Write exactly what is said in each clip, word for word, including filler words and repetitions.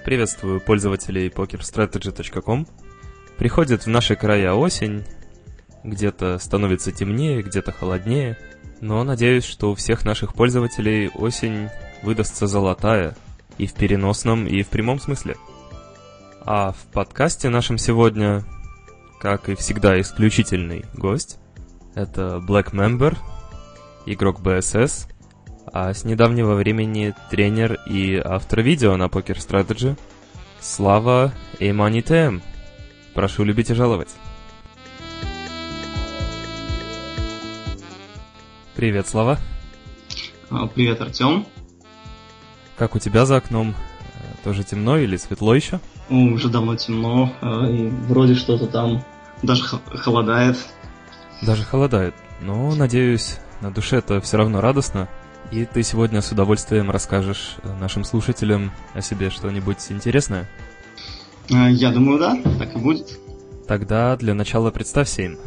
Приветствую пользователей покер стратеджи точка ком. Приходит в наши края осень, где-то становится темнее, где-то холоднее, но надеюсь, что у всех наших пользователей осень выдастся золотая, и в переносном, и в прямом смысле. А в подкасте нашем сегодня, как и всегда, исключительный гость. Это Black Member, игрок би эс эс, а с недавнего времени тренер и автор видео на Poker Strategy Слава Эймани-ТМ. Прошу любить и жаловать. Привет, Слава. Привет, Артем. Как у тебя за окном? Тоже темно или светло еще? Ну, уже давно темно, и вроде что-то там даже холодает. Даже холодает. Но, надеюсь, на душе-то все равно радостно. И ты сегодня с удовольствием расскажешь нашим слушателям о себе что-нибудь интересное? Я думаю, да, так и будет. Тогда для начала представься им.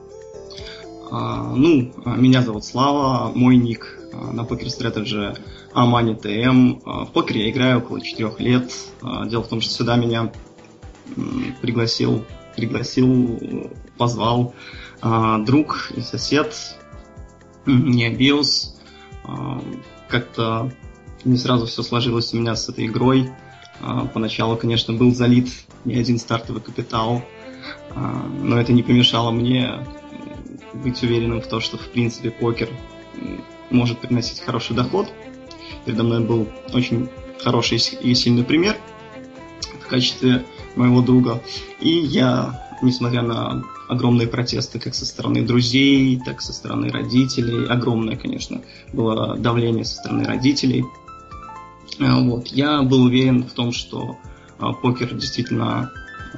А, ну, меня зовут Слава, мой ник на Poker Strategy Эймани-ТМ. В покер я играю около четырех лет. Дело в том, что сюда меня пригласил, пригласил, позвал друг и сосед Необиус. Как-то не сразу все сложилось у меня с этой игрой. Поначалу, конечно, был залит не один стартовый капитал, но это не помешало мне быть уверенным в том, что, в принципе, покер может приносить хороший доход. Передо мной был очень хороший и сильный пример в качестве моего друга. И я, несмотря на огромные протесты как со стороны друзей, так и со стороны родителей, огромное, конечно, было давление со стороны родителей, вот, я был уверен в том, что покер действительно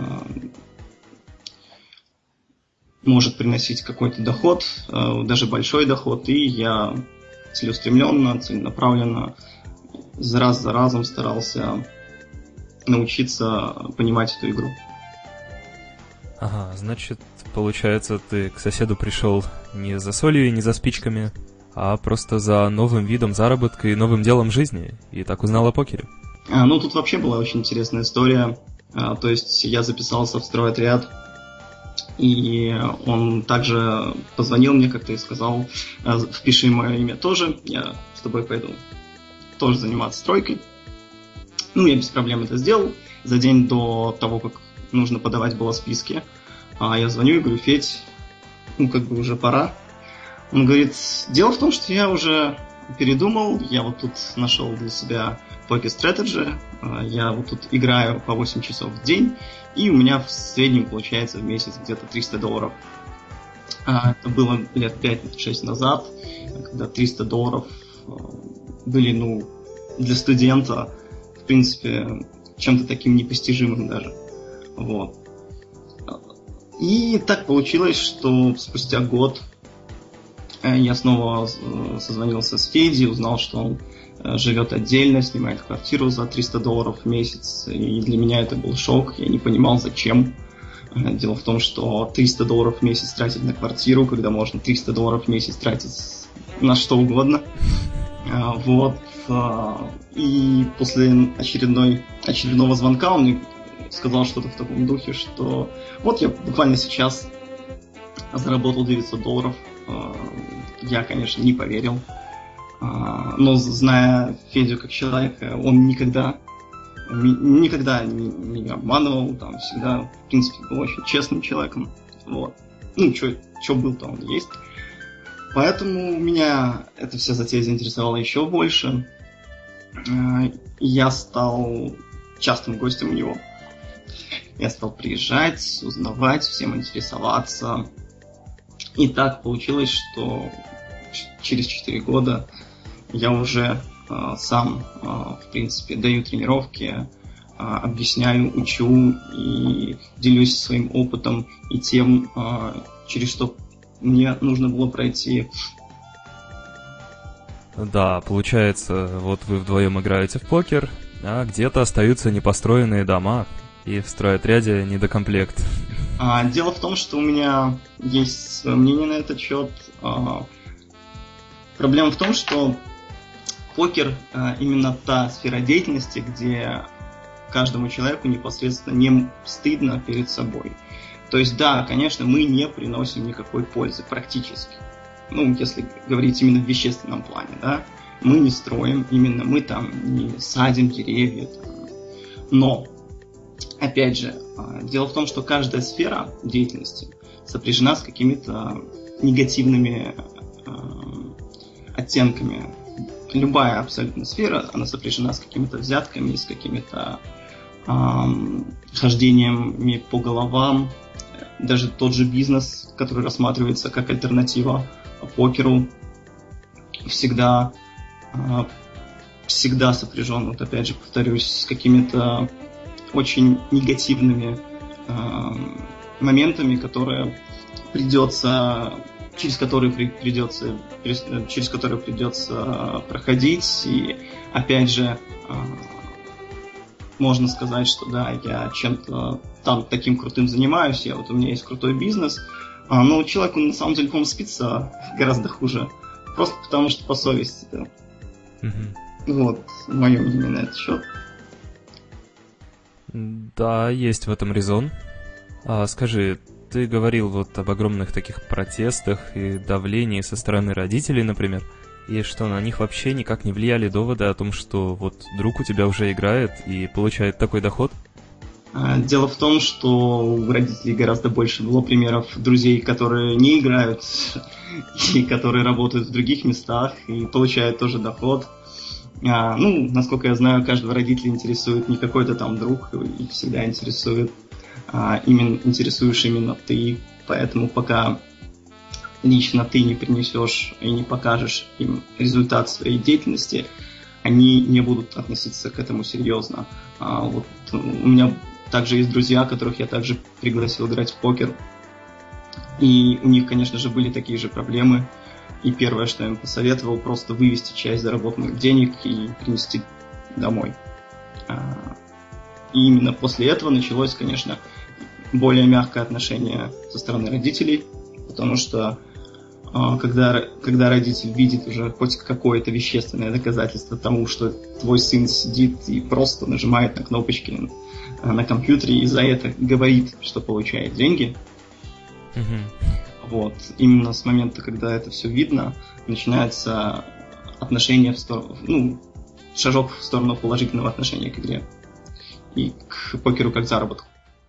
может приносить какой-то доход, даже большой доход, и я целеустремленно, целенаправленно, раз за разом старался научиться понимать эту игру. Ага, значит, получается, ты к соседу пришел не за солью и не за спичками, а просто за новым видом заработка и новым делом жизни, и так узнал о покере. А, ну, тут вообще была очень интересная история. А, то есть я записался в стройотряд, и он также позвонил мне как-то и сказал: впиши мое имя тоже, я с тобой пойду тоже заниматься стройкой. Ну, я без проблем это сделал. За день до того, как нужно подавать было списки, а я звоню и говорю: Федь, ну, как бы уже пора. Он говорит: дело в том, что я уже передумал, я вот тут нашел для себя Poker Strategy, я вот тут играю по восемь часов в день, и у меня в среднем получается в месяц где-то триста долларов. Это было лет пять-шесть назад, когда триста долларов были, ну, для студента, в принципе, чем-то таким непостижимым даже. Вот. И так получилось, что спустя год я снова созвонился с Федей, узнал, что он живет отдельно, снимает квартиру за триста долларов в месяц, и для меня это был шок, я не понимал, зачем. Дело в том, что триста долларов в месяц тратить на квартиру, когда можно триста долларов в месяц тратить на что угодно. Вот. И после очередной, очередного звонка он мне сказал что-то в таком духе, что вот я буквально сейчас заработал девятьсот долларов. Я, конечно, не поверил. Но, зная Федю как человека, он никогда, никогда не, не обманывал, там всегда, в принципе, был очень честным человеком. Вот. Ну, что был-то, он есть. Поэтому меня эта вся затея заинтересовала еще больше. Я стал частым гостем у него. Я стал приезжать, узнавать, всем интересоваться. И так получилось, что через четыре года я уже э, сам, э, в принципе, даю тренировки, э, объясняю, учу и делюсь своим опытом и тем, э, через что мне нужно было пройти. Да, получается, вот вы вдвоем играете в покер, а где-то остаются непостроенные дома, и в стройотряде недокомплект. А, дело в том, что у меня есть свое мнение на этот счет. А, проблема в том, что покер а, именно та сфера деятельности, где каждому человеку непосредственно не стыдно перед собой. То есть, да, конечно, мы не приносим никакой пользы практически. Ну, если говорить именно в вещественном плане, да. Мы не строим, именно мы там не садим деревья. Там. Но, опять же, дело в том, что каждая сфера деятельности сопряжена с какими-то негативными э, оттенками. Любая абсолютно сфера, она сопряжена с какими-то взятками, с какими-то э, хождениями по головам. Даже тот же бизнес, который рассматривается как альтернатива покеру, всегда, э, всегда сопряжен, вот опять же повторюсь, с какими-то очень негативными э, моментами, которые придется, через которые при, придется, через которые придется проходить. И опять же, э, можно сказать, что да, я чем-то там таким крутым занимаюсь, я вот у меня есть крутой бизнес, а, но человеку на самом деле, по-моему, спится гораздо хуже, просто потому что по совести. Да. Mm-hmm. Вот мое мнение на этот счет. Да, есть в этом резон. А, скажи, ты говорил вот об огромных таких протестах и давлении со стороны родителей, например, и что на них вообще никак не влияли доводы о том, что вот друг у тебя уже играет и получает такой доход? Дело в том, что у родителей гораздо больше было примеров друзей, которые не играют и которые работают в других местах и получают тоже доход. А, ну, насколько я знаю, каждого родителя интересует не какой-то там друг, их всегда интересует а, именно, интересуешь именно ты. Поэтому пока лично ты не принесешь и не покажешь им результат своей деятельности, они не будут относиться к этому серьезно. А, вот у меня также есть друзья, которых я также пригласил играть в покер. И у них, конечно же, были такие же проблемы. И первое, что я им посоветовал, просто вывести часть заработанных денег и принести домой. И именно после этого началось, конечно, более мягкое отношение со стороны родителей, потому что когда, когда родитель видит уже хоть какое-то вещественное доказательство тому, что твой сын сидит и просто нажимает на кнопочки на компьютере и за это говорит, что получает деньги, mm-hmm. вот, именно с момента, когда это все видно, начинается отношение в сторону, ну, шажок в сторону положительного отношения к игре и к покеру как заработку.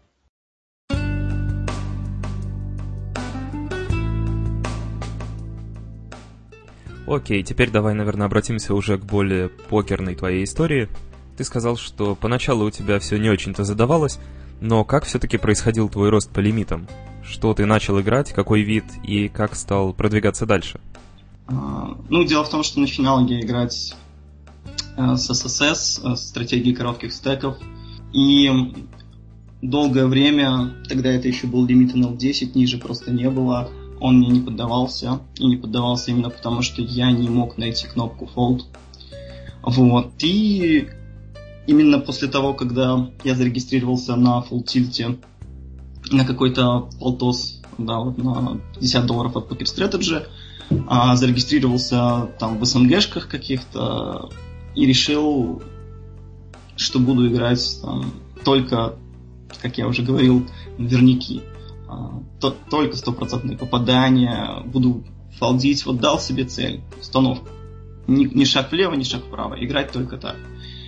Окей, теперь давай, наверное, обратимся уже к более покерной твоей истории. Ты сказал, что поначалу у тебя все не очень-то задавалось, но как все-таки происходил твой рост по лимитам? Что ты начал играть, какой вид и как стал продвигаться дальше? А, ну, дело в том, что начинал я играть а, с эс эс эс, с стратегией коротких стеков, и долгое время, тогда это еще был лимит эн эл десять, ниже просто не было, он мне не поддавался, и не поддавался именно потому, что я не мог найти кнопку Fold. Вот, и именно после того, когда я зарегистрировался на Full Tilt, на какой-то полтос, да, вот на пятьдесят долларов от Poker Strategy, а, зарегистрировался там в эс эн гэшках каких-то и решил, что буду играть там только, как я уже говорил, верняки. То, только стопроцентные попадания, буду фолдить, вот дал себе цель, установку. Ни, ни шаг влево, ни шаг вправо, играть только так.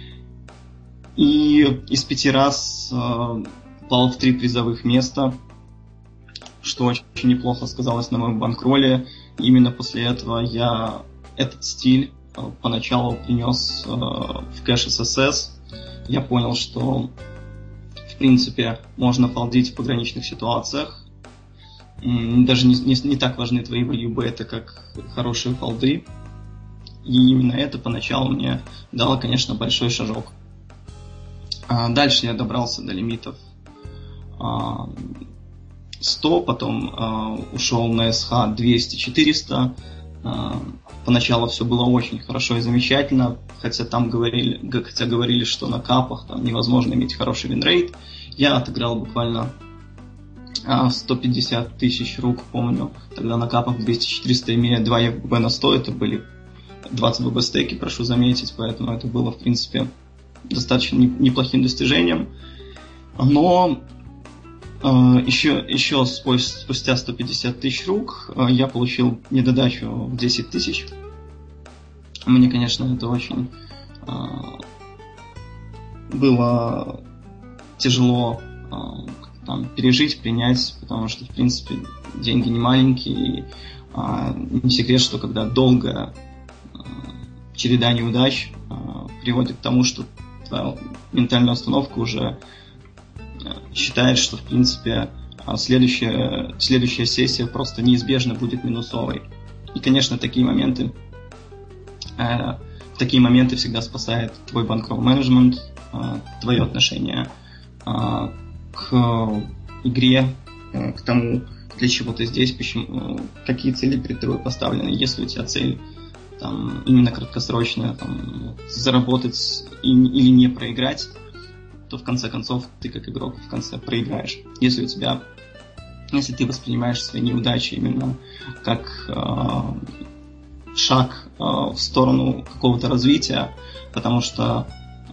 И из пяти раз э, попал в три призовых места, что очень, очень неплохо сказалось на моем банкроле. Именно после этого я этот стиль э, поначалу принес э, в кэш эс эс эс. Я понял, что в принципе можно фолдить в пограничных ситуациях. Даже не, не, не так важны твои value-беты, как хорошие фолды. И именно это поначалу мне дало, конечно, большой шажок. А дальше я добрался до лимитов а, сто, потом а, ушел на эс эйч двести-четыреста. А, поначалу все было очень хорошо и замечательно, хотя там говорили, хотя говорили, что на капах там невозможно иметь хороший винрейт. Я отыграл буквально сто пятьдесят тысяч рук, помню. Тогда на капах двести-четыреста, имея два еф би би на сто, это были двадцать би би стейки, прошу заметить, поэтому это было, в принципе, достаточно неплохим достижением. Но э, еще, еще спустя сто пятьдесят тысяч рук э, я получил недодачу в десять тысяч. Мне, конечно, это очень э, было тяжело э, там, пережить, принять, потому что, в принципе, деньги не маленькие. И, э, не секрет, что когда долгая э, череда неудач э, приводит к тому, что твоя ментальная установка уже считает, что, в принципе, следующая, следующая сессия просто неизбежно будет минусовой. И, конечно, такие моменты, э, такие моменты всегда спасает твой банкролл менеджмент, э, твое отношение э, к игре, э, к тому, для чего ты здесь, почему, какие цели перед тобой поставлены. Если у тебя цель там, именно краткосрочная, там, заработать и, или не проиграть, то в конце концов ты как игрок в конце проиграешь. Если у тебя, если ты воспринимаешь свои неудачи именно как э, шаг э, в сторону какого-то развития, потому что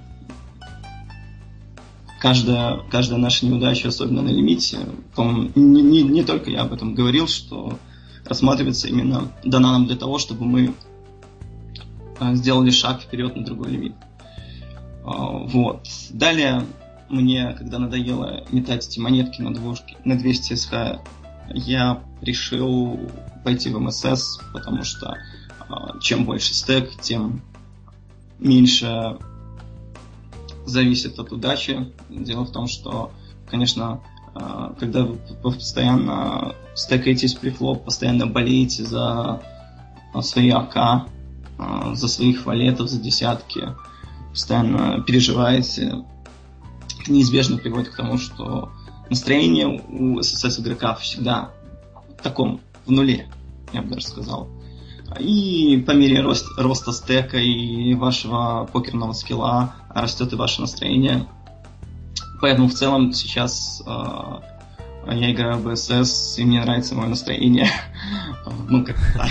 каждая, каждая наша неудача, особенно на лимите, по-моему, не, не, не только я об этом говорил, что рассматривается именно, дана нам для того, чтобы мы э, сделали шаг вперед на другой лимит. Вот. Далее мне, когда надоело метать эти монетки на, двушки, на двести эс эйч, я решил пойти в эм эс эс, потому что чем больше стек, тем меньше зависит от удачи. Дело в том, что, конечно, когда вы постоянно стекаетесь префлоп, постоянно болеете за свои АК, за своих валетов, за десятки, постоянно переживаете, неизбежно приводит к тому, что настроение у эс эс эс игрока всегда в таком, в нуле, я бы даже сказал. И по мере рост, роста стека и вашего покерного скилла растет и ваше настроение. Поэтому в целом сейчас э, я играю в би эс эс, и мне нравится мое настроение. Ну, как так.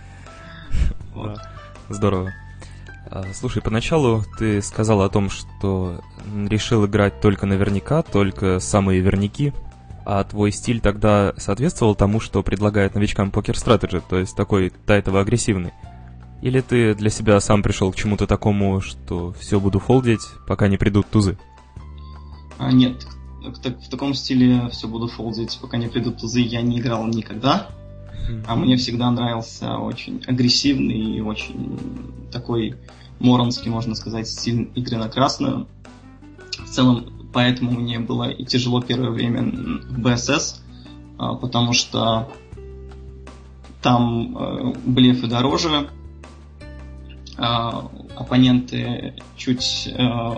Здорово. Слушай, поначалу ты сказал о том, что решил играть только наверняка, только самые верняки, а твой стиль тогда соответствовал тому, что предлагает новичкам Poker Strategy, то есть такой тайтово-агрессивный? Или ты для себя сам пришел к чему-то такому, что все буду фолдить, пока не придут тузы? А, нет, в таком стиле все буду фолдить, пока не придут тузы, я не играл никогда. А мне всегда нравился очень агрессивный и очень такой моронский, можно сказать, стиль игры на красную. В целом, поэтому мне было и тяжело первое время в би эс эс, потому что там блефы дороже, оппоненты чуть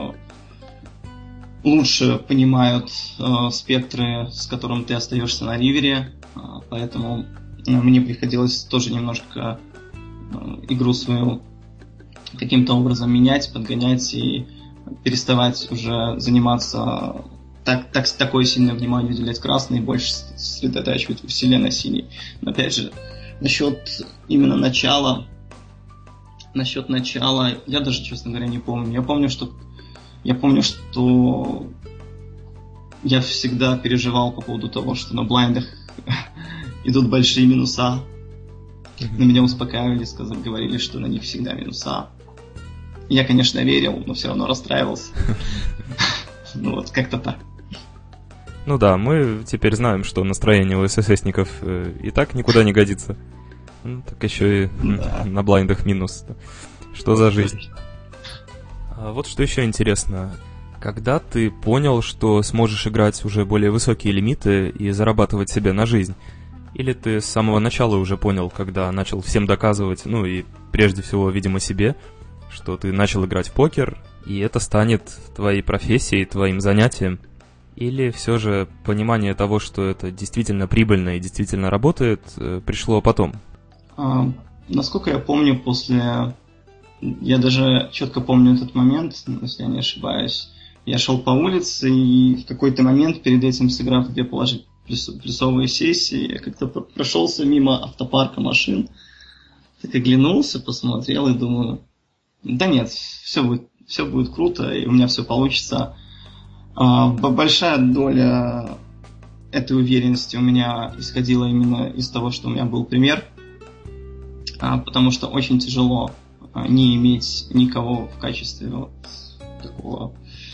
лучше понимают спектры, с которым ты остаешься на ривере, поэтому мне приходилось тоже немножко игру свою каким-то образом менять, подгонять и переставать уже заниматься так, так, такое сильное внимание уделять красной и больше сосредотачивать усилия на синий. Но опять же, насчет именно начала, насчет начала, я даже, честно говоря, не помню. Я помню, что я помню, что я всегда переживал по поводу того, что на блайндах идут большие минуса. Mm-hmm. На меня успокаивали, сказали, говорили, что на них всегда минуса. Я, конечно, верил, но все равно расстраивался. Ну вот, как-то так. Ну да, мы теперь знаем, что настроение у эс эс эсников и так никуда не годится. Ну, так еще и на блайндах минус. Что за жизнь? А вот что еще интересно. Когда ты понял, что сможешь играть уже более высокие лимиты и зарабатывать себе на жизнь? Или ты с самого начала уже понял, когда начал всем доказывать, ну и прежде всего, видимо, себе, что ты начал играть в покер, и это станет твоей профессией, твоим занятием? Или все же понимание того, что это действительно прибыльно и действительно работает, пришло потом? А, насколько я помню, после... Я даже четко помню этот момент, если я не ошибаюсь. Я шел по улице, и в какой-то момент, перед этим сыграв две положительные плюсовые сессии, я как-то прошелся мимо автопарка машин, так оглянулся, посмотрел и думаю, да нет, все будет, все будет круто, и у меня все получится. Большая доля этой уверенности у меня исходила именно из того, что у меня был пример, потому что очень тяжело не иметь никого в качестве вот такого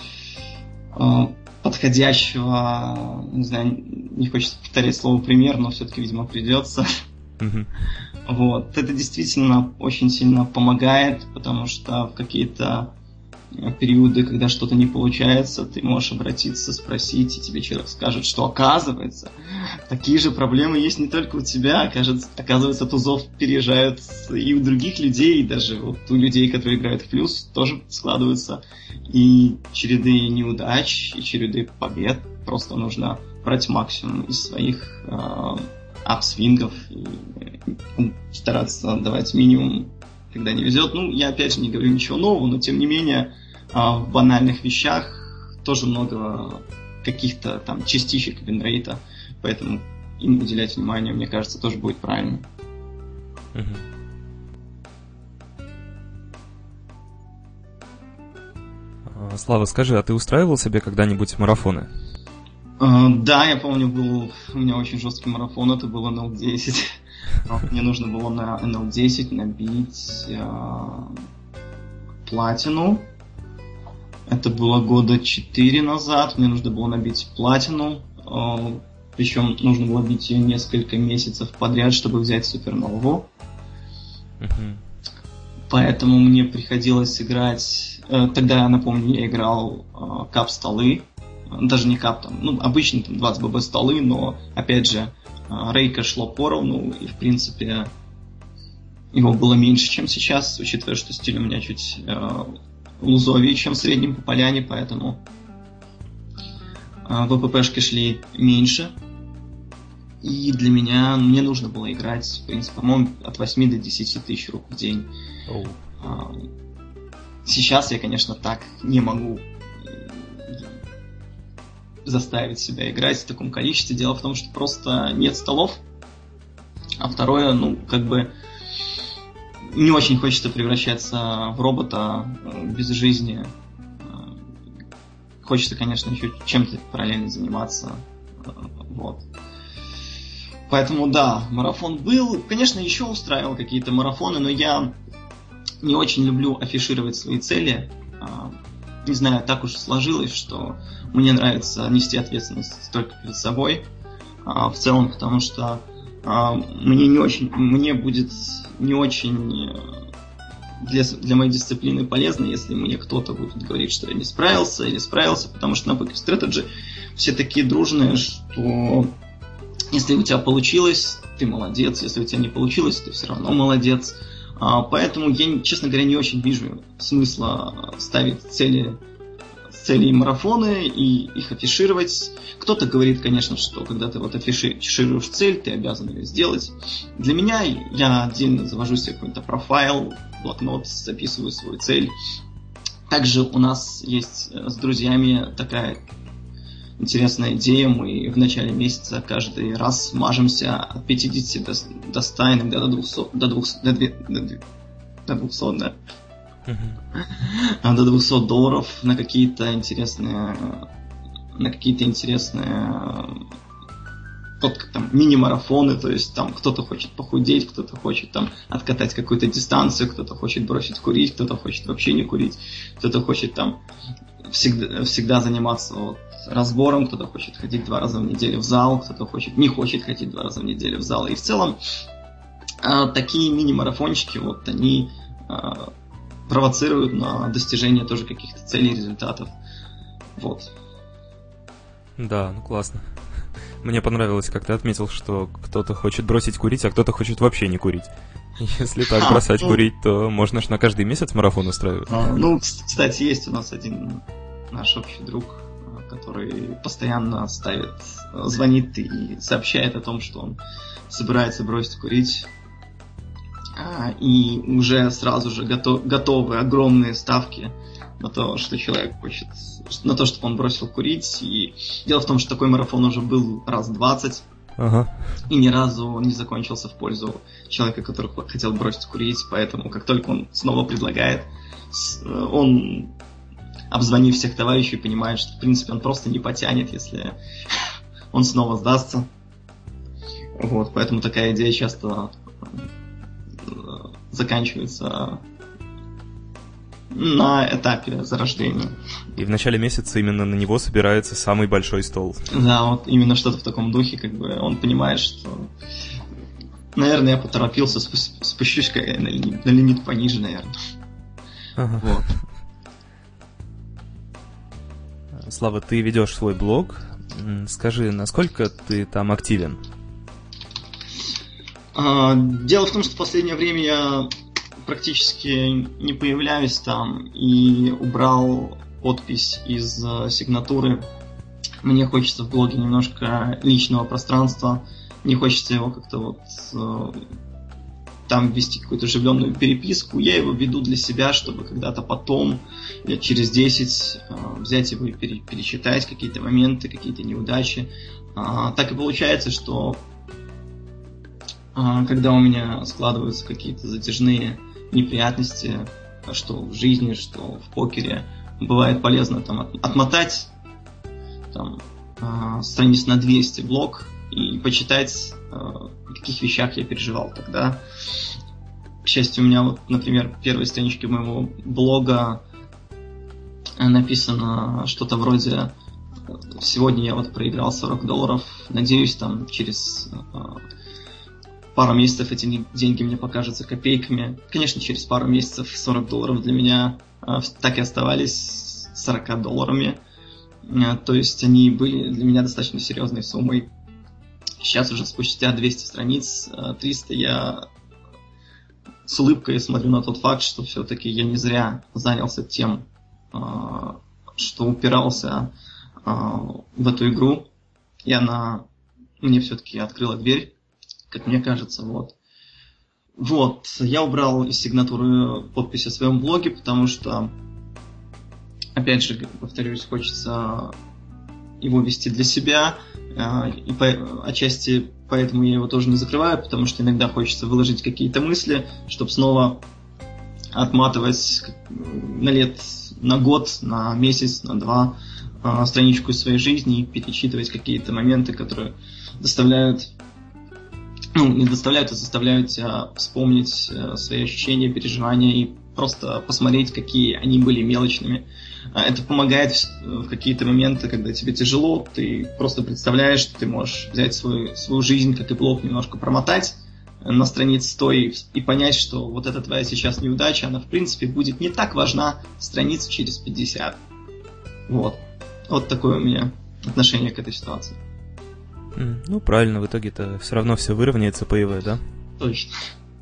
подходящего, не знаю, не хочется повторять слово пример, но все-таки, видимо, придется. Mm-hmm. Вот. Это действительно очень сильно помогает, потому что в какие-то периоды, когда что-то не получается, ты можешь обратиться, спросить, и тебе человек скажет, что оказывается, такие же проблемы есть не только у тебя, окажется, оказывается, тузов переезжают и у других людей, и даже вот у людей, которые играют в плюс, тоже складываются и череды неудач, и череды побед. Просто нужно брать максимум из своих э, апсвингов и стараться давать минимум, когда не везет. Ну, я опять же не говорю ничего нового, но тем не менее в банальных вещах тоже много каких-то там частичек винрейта, поэтому им уделять внимание, мне кажется, тоже будет правильно. Uh-huh. Слава, скажи, а ты устраивал себе когда-нибудь марафоны? Uh, да, я помню, был у меня очень жесткий марафон, это было эн эл десять. Мне нужно было на эн эл десять набить uh, платину. Это было года четыре назад. Мне нужно было набить платину. Uh, причем нужно было бить ее несколько месяцев подряд, чтобы взять супернову. Uh-huh. Поэтому мне приходилось играть... Uh, тогда, я напомню, я играл uh, кап-столы. Даже не кап, там, ну, обычно там двадцать бэ бэ столы, но, опять же, рейка шло поровну, и, в принципе, его было меньше, чем сейчас, учитывая, что стиль у меня чуть э, лузовее, чем в среднем по поляне, поэтому э, вэ пэ пэ-шки шли меньше. И для меня, мне нужно было играть, в принципе, по-моему, от восьми до десяти тысяч рук в день. Oh. Э, сейчас я, конечно, так не могу заставить себя играть в таком количестве. Дело в том, что просто нет столов. А второе, ну, как бы не очень хочется превращаться в робота без жизни. Хочется, конечно, еще чем-то параллельно заниматься. Вот. Поэтому, да, марафон был. Конечно, еще устраивал какие-то марафоны, но я не очень люблю афишировать свои цели. Не знаю, так уж сложилось, что мне нравится нести ответственность только перед собой, а, в целом, потому что а, мне не очень, мне будет не очень для, для моей дисциплины полезно, если мне кто-то будет говорить, что я не справился или справился, потому что на Poker Strategy все такие дружные, что если у тебя получилось, ты молодец, если у тебя не получилось, ты все равно молодец. Поэтому я, честно говоря, не очень вижу смысла ставить цели, цели и марафоны и их афишировать. Кто-то говорит, конечно, что когда ты вот афишируешь цель, ты обязан ее сделать. Для меня я отдельно завожу себе какой-то профайл, блокнот, записываю свою цель. Также у нас есть с друзьями такая интересная идея. Мы в начале месяца каждый раз мажемся от пятидесяти до, до ста, иногда до двухсот, до двухсот, до, до, до двухсот, да. Uh-huh. До двухсот долларов на какие-то интересные, на какие-то интересные вот, там, мини-марафоны, то есть там кто-то хочет похудеть, кто-то хочет там откатать какую-то дистанцию, кто-то хочет бросить курить, кто-то хочет вообще не курить, кто-то хочет там всегда, всегда заниматься вот, разбором, кто-то хочет ходить два раза в неделю в зал, кто-то хочет, не хочет ходить два раза в неделю в зал. И в целом э, такие мини-марафончики, вот они э, провоцируют на достижение тоже каких-то целей, результатов. Вот. Да, ну классно. Мне понравилось, как ты отметил, что кто-то хочет бросить курить, а кто-то хочет вообще не курить. Если так а, бросать ну, курить, то можно ж на каждый месяц марафон устраивать. А, ну, кстати, есть у нас один наш общий друг, который постоянно ставит, звонит и сообщает о том, что он собирается бросить курить. И уже сразу же готов, готовы огромные ставки на то, что человек хочет, на то, чтобы он бросил курить. И дело в том, что такой марафон уже был раз двадцать. Ага. И ни разу не закончился в пользу человека, который хотел бросить курить, поэтому как только он снова предлагает, он, обзвонив всех товарищей, понимает, что в принципе он просто не потянет, если он снова сдастся. Вот, поэтому такая идея часто заканчивается на этапе зарождения. И в начале месяца именно на него собирается самый большой стол. Да, вот именно что-то в таком духе, как бы он понимает, что, наверное, я поторопился, спущусь на лимит, на лимит пониже, наверное. Ага. Вот. Слава, ты ведешь свой блог. Скажи, насколько ты там активен? Дело в том, что в последнее время я практически не появляюсь там и убрал подпись из сигнатуры. Мне хочется в блоге немножко личного пространства, не хочется его как-то вот там вести какую-то оживленную переписку. Я его веду для себя, чтобы когда-то потом, лет через десять, взять его и перечитать какие-то моменты, какие-то неудачи. Так и получается, что когда у меня складываются какие-то затяжные неприятности, что в жизни, что в покере, бывает полезно там отмотать там, страниц на двести блог и почитать, о каких вещах я переживал тогда. К счастью, у меня, вот, например, в первой страничке моего блога написано что-то вроде «Сегодня я вот проиграл сорок долларов, надеюсь, там через пару месяцев эти деньги мне покажутся копейками». Конечно, через пару месяцев сорок долларов для меня так и оставались сорок долларами. То есть они были для меня достаточно серьезной суммой. Сейчас уже спустя двести страниц, триста, я с улыбкой смотрю на тот факт, что все-таки я не зря занялся тем, что упирался в эту игру. И она мне все-таки открыла дверь, как мне кажется, вот. Вот, я убрал из сигнатуры подпись о своем блоге, потому что, опять же, повторюсь, хочется его вести для себя, и по, отчасти поэтому я его тоже не закрываю, потому что иногда хочется выложить какие-то мысли, чтобы снова отматывать на лет, на год, на месяц, на два страничку из своей жизни и перечитывать какие-то моменты, которые доставляют, ну, не доставляют, а заставляют тебя вспомнить свои ощущения, переживания и просто посмотреть, какие они были мелочными. Это помогает в какие-то моменты, когда тебе тяжело, ты просто представляешь, что ты можешь взять свою, свою жизнь, как и блог, немножко промотать на странице сто и, и понять, что вот эта твоя сейчас неудача, она в принципе будет не так важна страниц через пятьдесят. Вот. Вот такое у меня отношение к этой ситуации. Ну, правильно, в итоге-то все равно все выровняется по ИВ, да? Точно.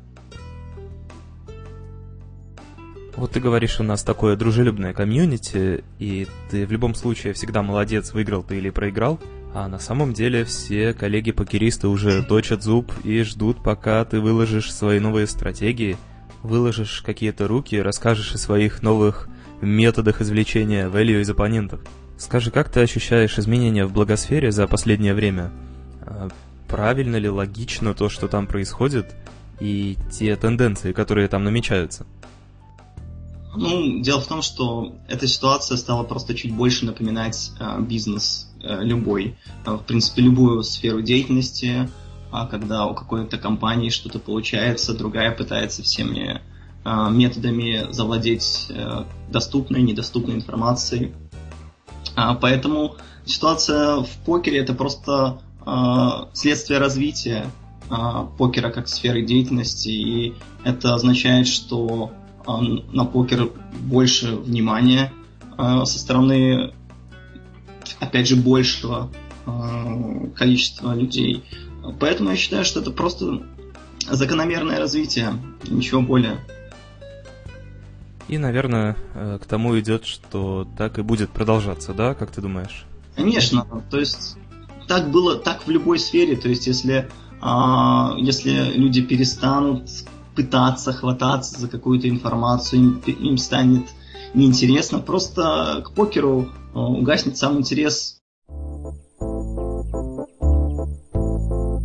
Вот ты говоришь, у нас такое дружелюбное комьюнити, и ты в любом случае всегда молодец, выиграл ты или проиграл, а на самом деле все коллеги-покеристы уже точат зуб и ждут, пока ты выложишь свои новые стратегии, выложишь какие-то руки, расскажешь о своих новых методах извлечения value из оппонентов. Скажи, как ты ощущаешь изменения в блогосфере за последнее время? Правильно ли, логично то, что там происходит, и те тенденции, которые там намечаются? Ну, дело в том, что эта ситуация стала просто чуть больше напоминать э, бизнес э, любой. Э, в принципе, любую сферу деятельности, а когда у какой-то компании что-то получается, другая пытается всеми э, методами завладеть э, доступной, недоступной информацией. А, поэтому ситуация в покере — это просто э, следствие развития э, покера как сферы деятельности, и это означает, что на покер больше внимания э, со стороны, опять же, большего э, количества людей. Поэтому я считаю, что это просто закономерное развитие, ничего более. И, наверное, к тому идет, что так и будет продолжаться, да, как ты думаешь? Конечно, то есть так было, так в любой сфере, то есть если, э, если люди перестанут пытаться хвататься за какую-то информацию, им, им станет неинтересно, просто к покеру угаснет сам интерес.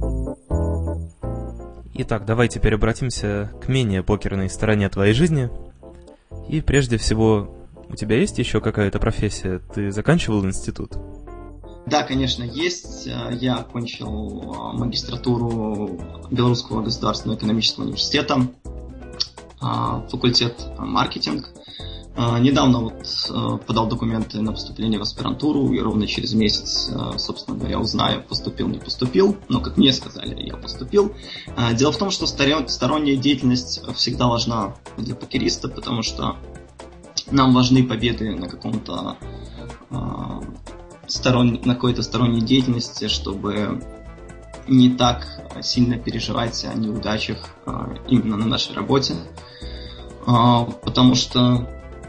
Итак, давай теперь обратимся к менее покерной стороне твоей жизни. И прежде всего, у тебя есть еще какая-то профессия? Ты заканчивал институт? Да, конечно, есть. Я окончил магистратуру Белорусского государственного экономического университета, факультет маркетинг. Недавно вот подал документы на поступление в аспирантуру, и ровно через месяц, собственно говоря, узнаю, поступил, не поступил. Но, как мне сказали, я поступил. Дело в том, что сторонняя деятельность всегда важна для покериста, потому что нам важны победы на каком-то сторон... на какой-то сторонней деятельности, чтобы не так сильно переживать о неудачах именно на нашей работе. Потому что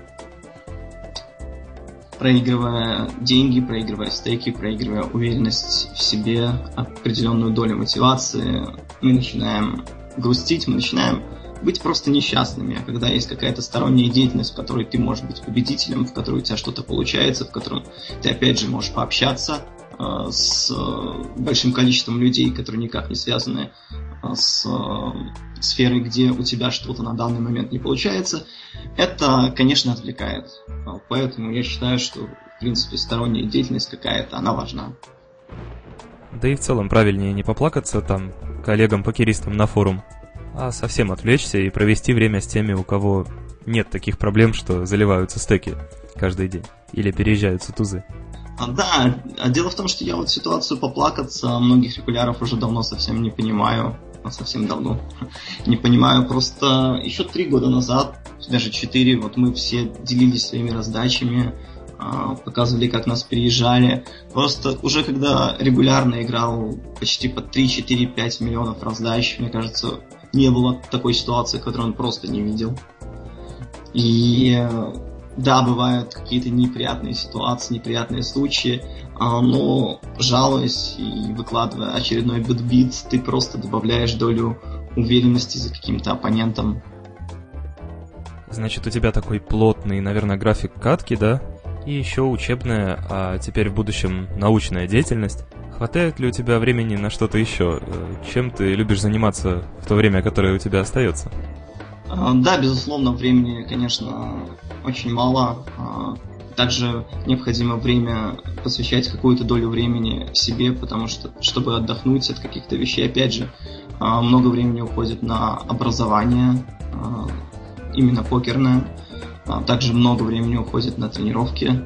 проигрывая деньги, проигрывая стейки, проигрывая уверенность в себе, определенную долю мотивации, мы начинаем грустить, мы начинаем быть просто несчастными. А когда есть какая-то сторонняя деятельность, в которой ты можешь быть победителем, в которой у тебя что-то получается, в котором ты опять же можешь пообщаться э, с большим количеством людей, которые никак не связаны э, с э, сферой, где у тебя что-то на данный момент не получается, это, конечно, отвлекает. Поэтому я считаю, что, в принципе, сторонняя деятельность какая-то, она важна. Да и в целом правильнее не поплакаться там коллегам-покеристам на форум, а совсем отвлечься и провести время с теми, у кого нет таких проблем, что заливаются стеки каждый день или переезжаются тузы. А, да, а дело в том, что я вот ситуацию поплакаться многих регуляров уже давно совсем не понимаю. Совсем давно не понимаю. Просто еще три года назад, даже четыре, вот мы все делились своими раздачами, показывали, как нас переезжали. Просто уже когда регулярно играл почти по три, четыре, пять миллионов раздач, мне кажется, не было такой ситуации, которую он просто не видел. И да, бывают какие-то неприятные ситуации, неприятные случаи, но жалуясь и выкладывая очередной битбит, ты просто добавляешь долю уверенности за каким-то оппонентом. Значит, у тебя такой плотный, наверное, график катки, да? И еще учебная, а теперь в будущем научная деятельность. Хватает ли у тебя времени на что-то еще? Чем ты любишь заниматься в то время, которое у тебя остается? Да, безусловно, времени, конечно, очень мало. Также необходимо время посвящать какую-то долю времени себе, потому что, чтобы отдохнуть от каких-то вещей, опять же, много времени уходит на образование, именно покерное. Также много времени уходит на тренировки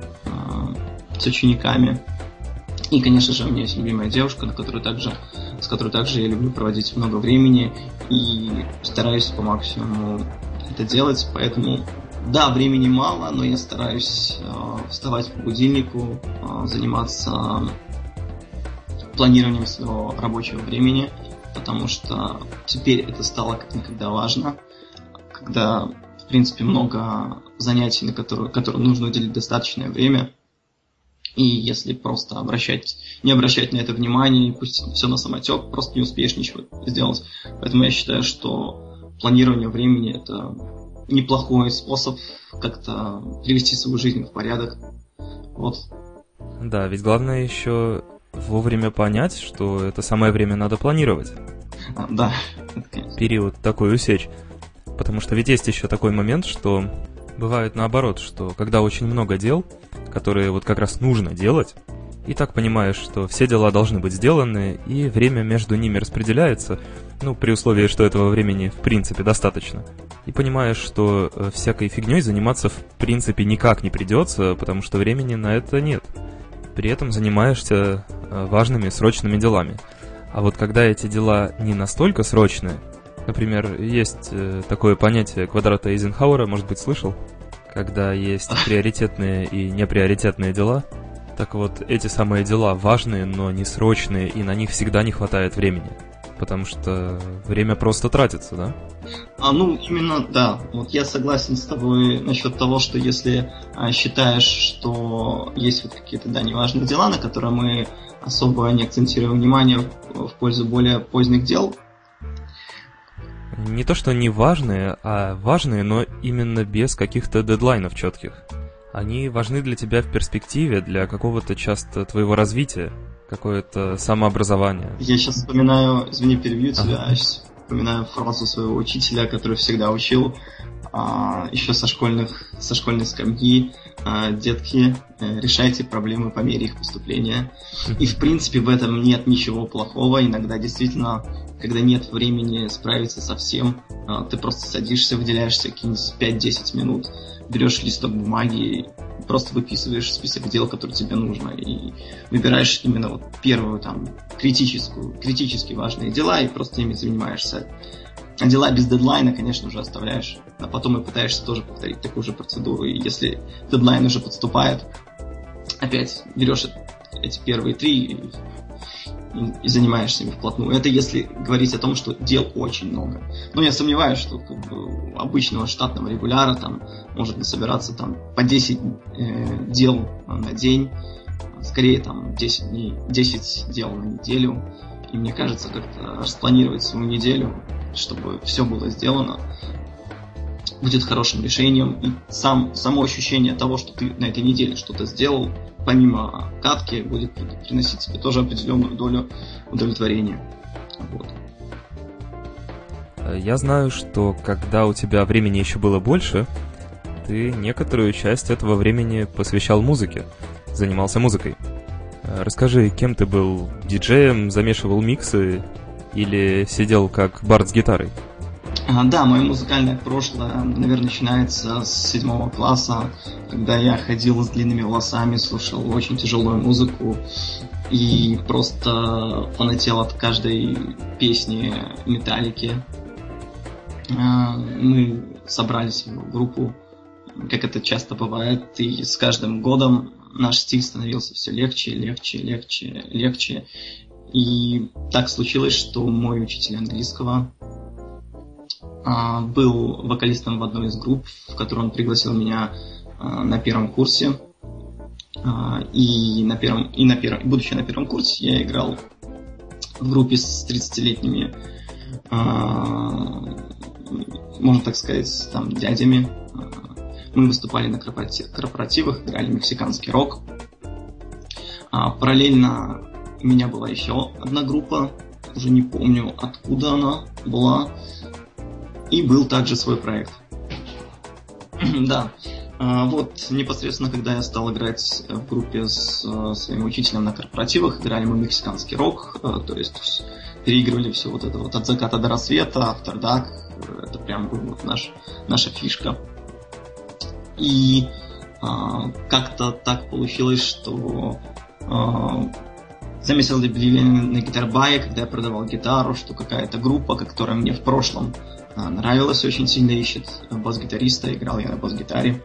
с учениками. И, конечно же, у меня есть любимая девушка, на которую также, с которой также я люблю проводить много времени и стараюсь по максимуму это делать. Поэтому, да, времени мало, но я стараюсь э, вставать по будильнику, э, заниматься планированием своего рабочего времени, потому что теперь это стало как никогда важно, когда, в принципе, много занятий, на которые, которым нужно уделить достаточное время. И если просто обращать, не обращать на это внимание и пустить все на самотек, просто не успеешь ничего сделать. Поэтому я считаю, что планирование времени – это неплохой способ как-то привести свою жизнь в порядок. Вот. Да, ведь главное еще вовремя понять, что это самое время надо планировать. А, да. Период такой усечь. Потому что ведь есть еще такой момент, что бывает наоборот, что когда очень много дел, которые вот как раз нужно делать, и так понимаешь, что все дела должны быть сделаны, и время между ними распределяется, ну, при условии, что этого времени в принципе достаточно. И понимаешь, что всякой фигней заниматься в принципе никак не придется, потому что времени на это нет. При этом занимаешься важными срочными делами. А вот когда эти дела не настолько срочные, например, есть такое понятие квадрата Эйзенхауэра, может быть, слышал? Когда есть приоритетные и неприоритетные дела. Так вот, эти самые дела важные, но не срочные, и на них всегда не хватает времени. Потому что время просто тратится, да? А, ну, именно, да. Вот я согласен с тобой насчет того, что если а, считаешь, что есть вот какие-то, да, неважные дела, на которые мы особо не акцентируем внимание в, в пользу более поздних дел. Не то, что не важные, а важные, но именно без каких-то дедлайнов четких. Они важны для тебя в перспективе, для какого-то часто твоего развития, какое-то самообразование. Я сейчас вспоминаю, извини, перебью тебя, ага. вспоминаю фразу своего учителя, который всегда учил а, еще со школьных, со школьной скамьи: а, детки, решайте проблемы по мере их поступления. И в принципе в этом нет ничего плохого. Иногда действительно, когда нет времени справиться со всем, а, ты просто садишься, выделяешься какие-нибудь пять-десять минут, берешь листок бумаги, просто выписываешь список дел, которые тебе нужно, и выбираешь именно вот первую там критическую, критически важные дела, и просто ими занимаешься. А дела без дедлайна, конечно же, оставляешь, а потом и пытаешься тоже повторить такую же процедуру. И если дедлайн уже подступает, опять берешь эти первые три и, и, и занимаешься ими вплотную. Это если говорить о том, что дел очень много. Но я сомневаюсь, что как бы, у обычного штатного регуляра там может насобираться там по десять э, дел на день, скорее там десять дней, десять дел на неделю. И мне кажется, как-то распланировать свою неделю, чтобы все было сделано, будет хорошим решением. И сам, само ощущение того, что ты на этой неделе что-то сделал, помимо катки, будет приносить тебе тоже определенную долю удовлетворения. Вот. Я знаю, что когда у тебя времени еще было больше, ты некоторую часть этого времени посвящал музыке, занимался музыкой. Расскажи, кем ты был? Диджеем, замешивал миксы или сидел как бард с гитарой? А, да, мое музыкальное прошлое, наверное, начинается с седьмого класса, когда я ходил с длинными волосами, слушал очень тяжелую музыку и просто фанател от каждой песни Металлики. А, мы собрались в группу, как это часто бывает, и с каждым годом наш стиль становился все легче, легче, легче, легче. И так случилось, что мой учитель английского а, был вокалистом в одной из групп, в которую он пригласил меня а, на первом курсе. А, и, на первом, и на первом, будучи на первом курсе, я играл в группе с тридцатилетними, а, можно так сказать, там, дядями. Мы выступали на корпоративах, играли мексиканский рок. А, параллельно у меня была еще одна группа, уже не помню, откуда она была. И был также свой проект. Да, а, вот непосредственно, когда я стал играть в группе с а, своим учителем на корпоративах, играли мы мексиканский рок, а, то есть переигрывали все вот это вот от заката до рассвета, After Dark. Это прям был вот наш, наша фишка. И а, как-то так получилось, что а, заметил объявление на Гитарбае, когда я продавал гитару, что какая-то группа, которая мне в прошлом а, нравилась, очень сильно ищет бас-гитариста. Играл я на бас-гитаре.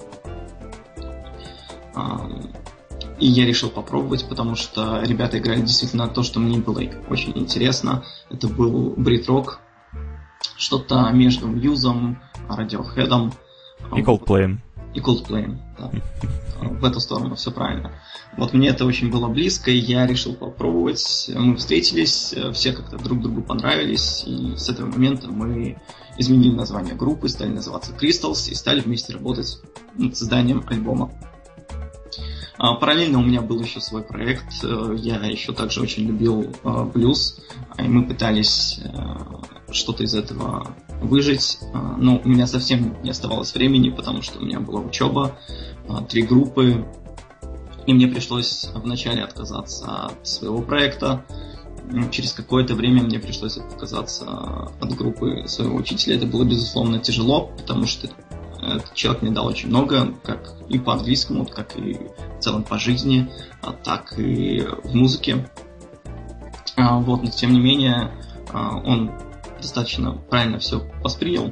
А, и я решил попробовать, потому что ребята играли действительно то, что мне было очень интересно. Это был брит-рок, что-то между Мьюзом, Radiohead'ом и Coldplay'ем. И Coldplay, да. В эту сторону все правильно. Вот мне это очень было близко, и я решил попробовать. Мы встретились, все как-то друг другу понравились, и с этого момента мы изменили название группы, стали называться Crystals, и стали вместе работать над созданием альбома. Параллельно у меня был еще свой проект. Я еще также очень любил блюз, и мы пытались что-то из этого выжить, но у меня совсем не оставалось времени, потому что у меня была учеба, три группы, и мне пришлось вначале отказаться от своего проекта. Через какое-то время мне пришлось отказаться от группы своего учителя. Это было, безусловно, тяжело, потому что этот человек мне дал очень много, как и по английскому, как и в целом по жизни, так и в музыке. Вот, но тем не менее, он достаточно правильно все воспринял.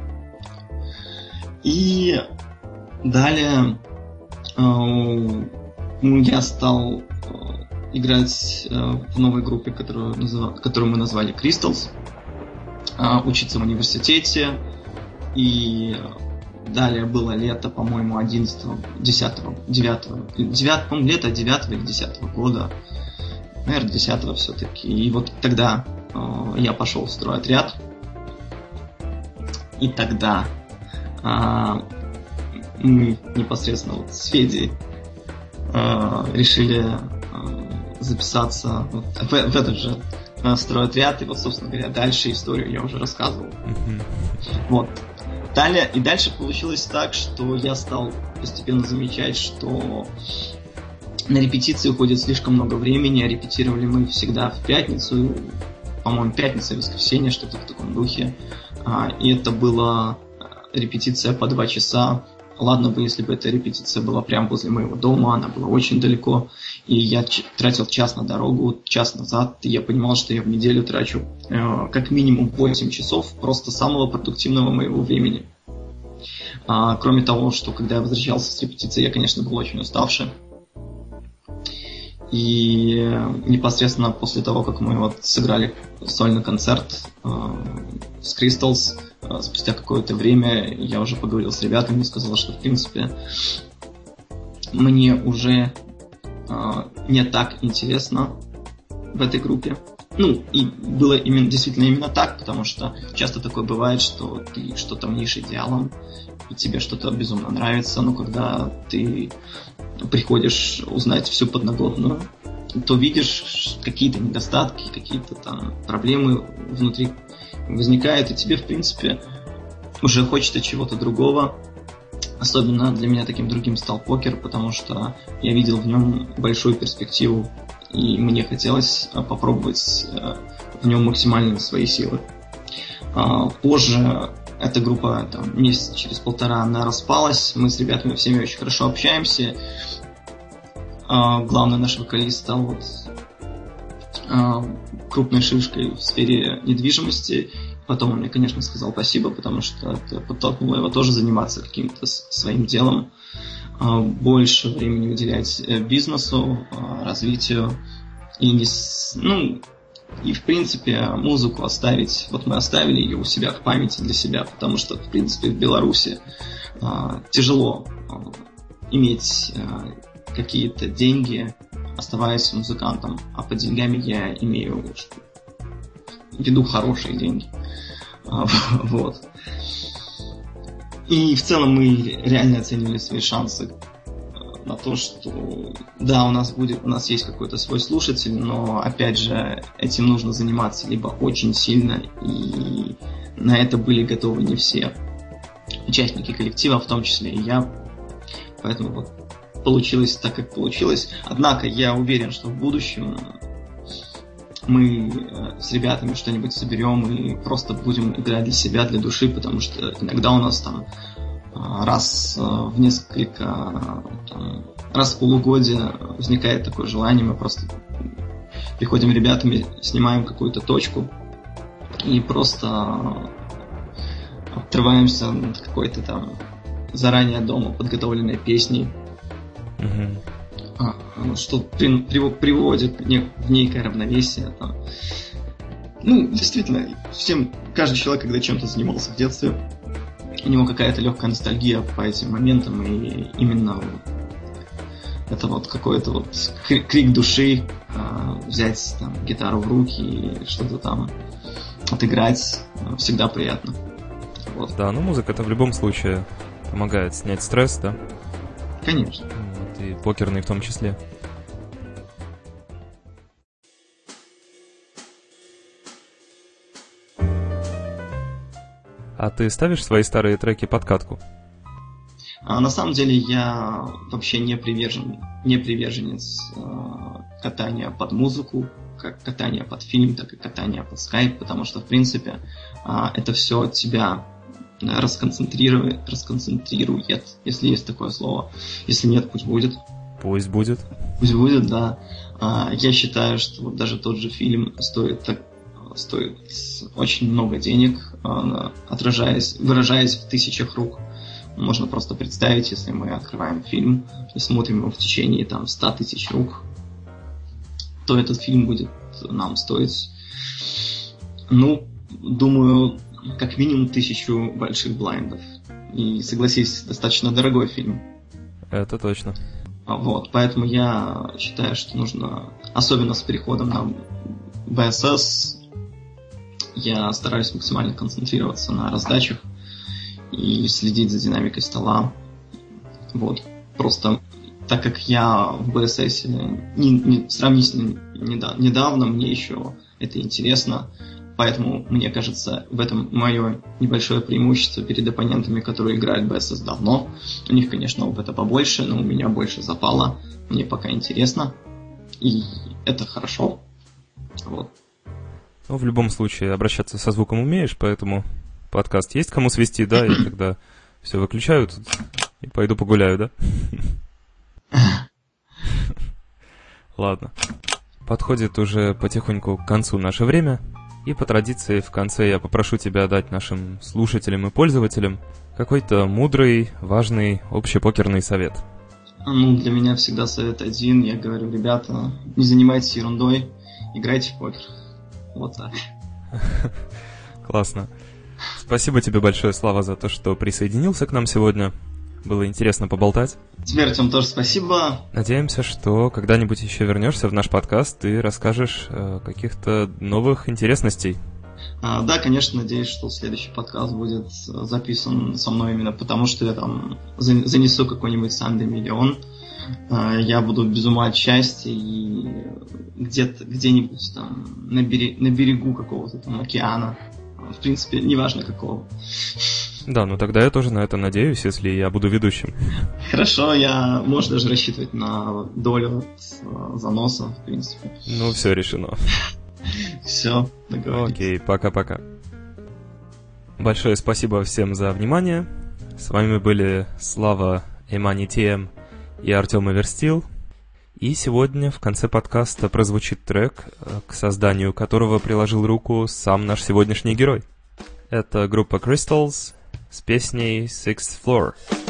И далее я стал играть в новой группе, которую, которую мы назвали Crystals, учиться в университете. И далее было лето, по-моему, одиннадцатого, десятого, девятого, девятого, по-моему, лето девятого или десятого года. Наверное, десятого все-таки. И вот тогда э, я пошел в стройотряд. И тогда э, мы непосредственно вот с Федей э, решили э, записаться вот в, в этот же стройотряд, и вот, собственно говоря, дальше историю я уже рассказывал. Mm-hmm. Вот. Далее, и дальше получилось так, что я стал постепенно замечать, что на репетиции уходит слишком много времени, а репетировали мы всегда в пятницу, по-моему, пятница и воскресенье, что-то в таком духе. И это была репетиция по два часа. Ладно бы, если бы эта репетиция была прямо возле моего дома, она была очень далеко, и я ч- тратил час на дорогу, час назад, и я понимал, что я в неделю трачу э, как минимум восемь часов просто самого продуктивного моего времени. А, кроме того, что когда я возвращался с репетиции, я, конечно, был очень уставший. И непосредственно после того, как мы вот сыграли сольный концерт э, с Crystals, э, спустя какое-то время я уже поговорил с ребятами и сказал, что в принципе мне уже э, не так интересно в этой группе. Ну, и было именно, действительно именно так, потому что часто такое бывает, что ты что-то мнишь идеалом, и тебе что-то безумно нравится, но когда ты приходишь узнать всю подноготную, то видишь какие-то недостатки, какие-то там проблемы внутри возникают, и тебе, в принципе, уже хочется чего-то другого. Особенно для меня таким другим стал покер, потому что я видел в нем большую перспективу, и мне хотелось попробовать в нем максимально свои силы. Позже эта группа там, месяца через полтора она распалась, мы с ребятами всеми очень хорошо общаемся. Главный наш вокалист стал вот крупной шишкой в сфере недвижимости. Потом он мне, конечно, сказал спасибо, потому что это подтолкнуло его тоже заниматься каким-то своим делом, больше времени уделять бизнесу, развитию и не, ну, и в принципе музыку оставить. Вот мы оставили ее у себя в памяти для себя, потому что в принципе в Беларуси тяжело иметь какие-то деньги, оставаясь музыкантом, а под деньгами я имею в виду хорошие деньги. Вот. И в целом мы реально оценивали свои шансы на то, что да, у нас будет, у нас есть какой-то свой слушатель, но опять же этим нужно заниматься либо очень сильно, и на это были готовы не все участники коллектива, в том числе и я. Поэтому вот получилось так, как получилось. Однако я уверен, что в будущем мы с ребятами что-нибудь соберем и просто будем играть для себя, для души, потому что иногда у нас там раз в несколько, там, раз в полугодие возникает такое желание, мы просто приходим ребятами, снимаем какую-то точку и просто отрываемся над какой-то там заранее дома подготовленной песней. Mm-hmm. Что при, при, приводит в некое равновесие. Там. Ну, действительно, всем, каждый человек, когда чем-то занимался в детстве, у него какая-то легкая ностальгия по этим моментам, и именно это вот какой-то вот крик души, взять там, гитару в руки и что-то там отыграть, всегда приятно. Вот. Да, ну музыка это в любом случае помогает снять стресс, да? Конечно. Вот, и покерный в том числе. А ты ставишь свои старые треки под катку? А, на самом деле я вообще не привержен, не приверженец э, катания под музыку, как катания под фильм, так и катания под скайп, потому что, в принципе, э, это все тебя расконцентрирует, расконцентрирует, если есть такое слово. Если нет, пусть будет. Пусть будет. Пусть будет, да. Э, я считаю, что вот даже тот же фильм стоит так стоит очень много денег, отражаясь, выражаясь в тысячах рук. Можно просто представить, если мы открываем фильм и смотрим его в течение там, ста тысяч рук, то этот фильм будет нам стоить, ну, думаю, как минимум тысячу больших блайндов. И, согласись, достаточно дорогой фильм. Это точно. Вот, поэтому я считаю, что нужно, особенно с переходом на би эс эс, я стараюсь максимально концентрироваться на раздачах и следить за динамикой стола. Вот. Просто так как я в би эс эс не, не, сравнительно недавно, мне еще это интересно, поэтому, мне кажется, в этом мое небольшое преимущество перед оппонентами, которые играют в би эс эс давно. У них, конечно, опыта побольше, но у меня больше запала, мне пока интересно, и это хорошо. Вот. Ну, в любом случае, обращаться со звуком умеешь, поэтому подкаст есть кому свести, да, и тогда все выключаю тут и пойду погуляю, да? Ладно. Подходит уже потихоньку к концу наше время, и по традиции в конце я попрошу тебя дать нашим слушателям и пользователям какой-то мудрый, важный, общепокерный совет. Ну, для меня всегда совет один. Я говорю, ребята, не занимайтесь ерундой, играйте в покер. Вот так. Классно. Спасибо тебе большое, Слава, за то, что присоединился к нам сегодня. Было интересно поболтать. Тебе, Артем, тоже спасибо. Надеемся, что когда-нибудь еще вернешься в наш подкаст и расскажешь э, каких-то новых интересностей. А, да, конечно, надеюсь, что следующий подкаст будет записан со мной именно потому, что я там занесу какой-нибудь Sunday миллион. А, я буду без ума от счастья и где-то, где-нибудь там на, берег, на берегу какого-то там океана. В принципе, неважно какого. Да, ну тогда я тоже на это надеюсь, если я буду ведущим. Хорошо, я можно даже рассчитывать на долю от заноса, в принципе. Ну, все решено. Все, договорились. Окей, пока-пока. Большое спасибо всем за внимание. С вами были Слава Эмани-ТМ и Артем Эверстил. И сегодня в конце подкаста прозвучит трек, к созданию которого приложил руку сам наш сегодняшний герой. Это группа Crystals с песней Sixth Floor.